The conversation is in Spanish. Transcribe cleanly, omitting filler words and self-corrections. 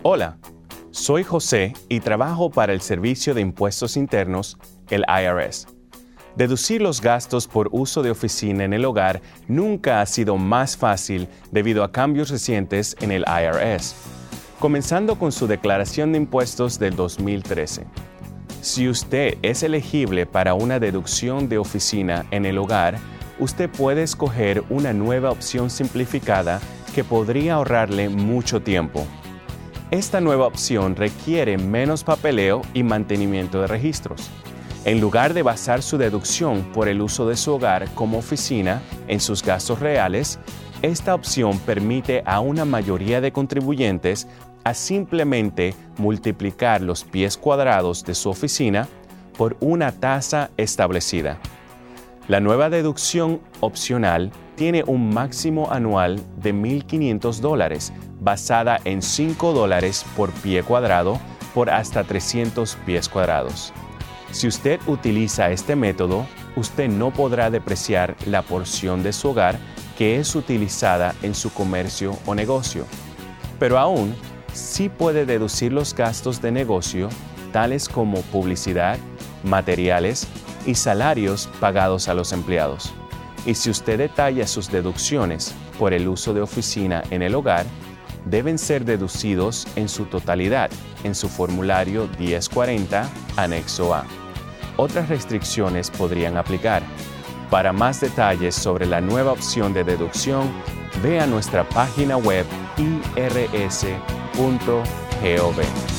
Hola, soy José y trabajo para el Servicio de Impuestos Internos, el IRS. Deducir los gastos por uso de oficina en el hogar nunca ha sido más fácil debido a cambios recientes en el IRS, comenzando con su declaración de impuestos del 2013. Si usted es elegible para una deducción de oficina en el hogar, usted puede escoger una nueva opción simplificada que podría ahorrarle mucho tiempo. Esta nueva opción requiere menos papeleo y mantenimiento de registros. En lugar de basar su deducción por el uso de su hogar como oficina en sus gastos reales, esta opción permite a una mayoría de contribuyentes a simplemente multiplicar los pies cuadrados de su oficina por una tasa establecida. La nueva deducción opcional tiene un máximo anual de $1,500 basada en $5 por pie cuadrado por hasta 300 pies cuadrados. Si usted utiliza este método, usted no podrá depreciar la porción de su hogar que es utilizada en su comercio o negocio, pero aún sí puede deducir los gastos de negocio, tales como publicidad, materiales y salarios pagados a los empleados. Y si usted detalla sus deducciones por el uso de oficina en el hogar, deben ser deducidos en su totalidad en su formulario 1040, anexo A. Otras restricciones podrían aplicar. Para más detalles sobre la nueva opción de deducción, ve a nuestra página web irs.gov.